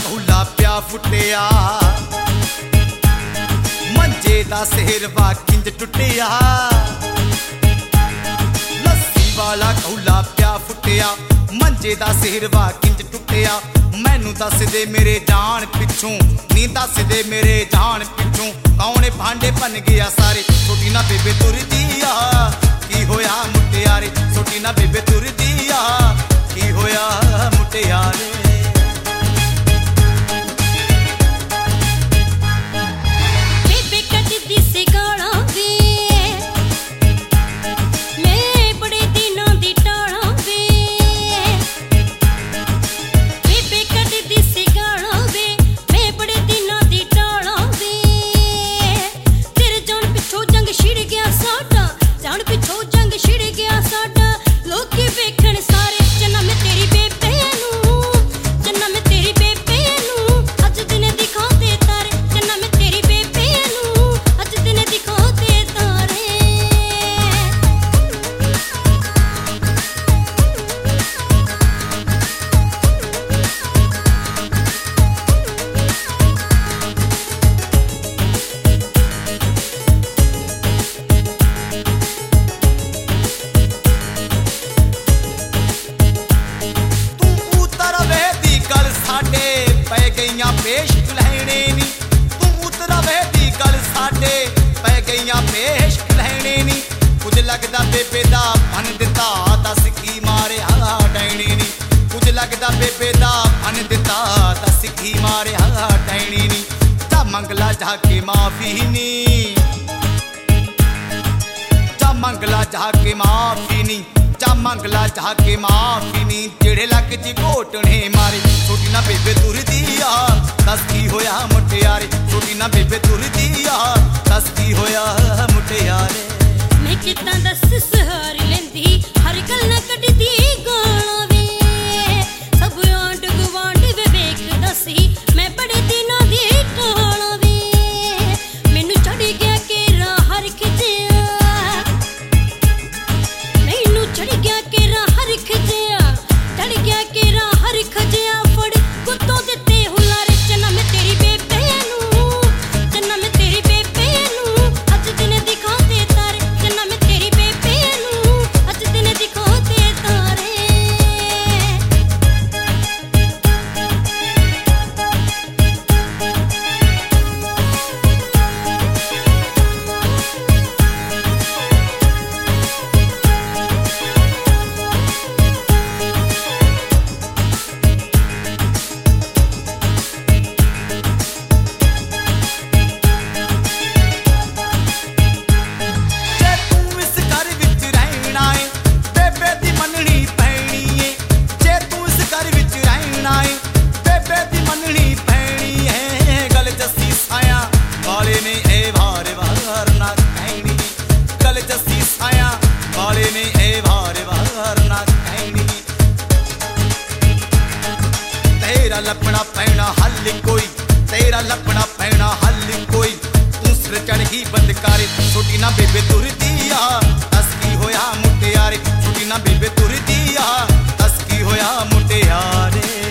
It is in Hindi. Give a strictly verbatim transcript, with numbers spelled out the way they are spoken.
कौला प्या फुटिया मंजे दा सेहरवा किंज टुटिया लस्सी वाला कौला प्या फुटिया मंजे दा सेहरवा किंज टुटिया मैनू दस दे मेरे जान पिछों नी दस दे मेरे जान पिछों कौने भांडे बन गया सारे छोटी ना बेबे तुर दिया की होया मुटियारे छोटी ना बेबे तुर दिया की होया मुटियारे पेश लहने नी तू उतरा वहदी गल साडे पै गईयां पेश लहने नी कुछ लगदा बेबे दा बन दिता दस की मारे हा डैनी नी कुछ लगदा बेबे दा बन दिता दस की मारे हा डैनी नी जा मंगला जाके माफी नी जा मंगला जाके माफी नी जा मंगला जाके माफी नी जेड़े लक च घोटने मारे छोटी ना बेबे तुर दिया दस की होया मुटियारे छोटी ना बेबे तुर दिया दस की होया मुटियारे मैं कितना दस सहार लेंदी हर गल ना कटदी गाना वे सब आंड गवांड वे वेख दसी मैं बड़े दिनों दी कहाना वे मैनू चढ़ गया केरा हर खिजिया मैनू चढ़ गया केरा हर खिजिया चढ़ गया केरा हर खजिया फड़ कुत्तों दिते हुलारे चन्ना मैं तेरी बेबे नू चन्ना मैं तेरी बेबे नू अज दिन दिखाते तारे चन्ना मैं तेरी बेबे नू अज दिन दिखाते तारे तेरा लपना पैना हल कोई तेरा लपना पैना हल कोई तू सिर चढ़ ही बंद करे छोटी ना बेबे तुर दिया दस की होया मुटियारे छोटी ना बेबे तुर दिया दस की होया मुटियारे।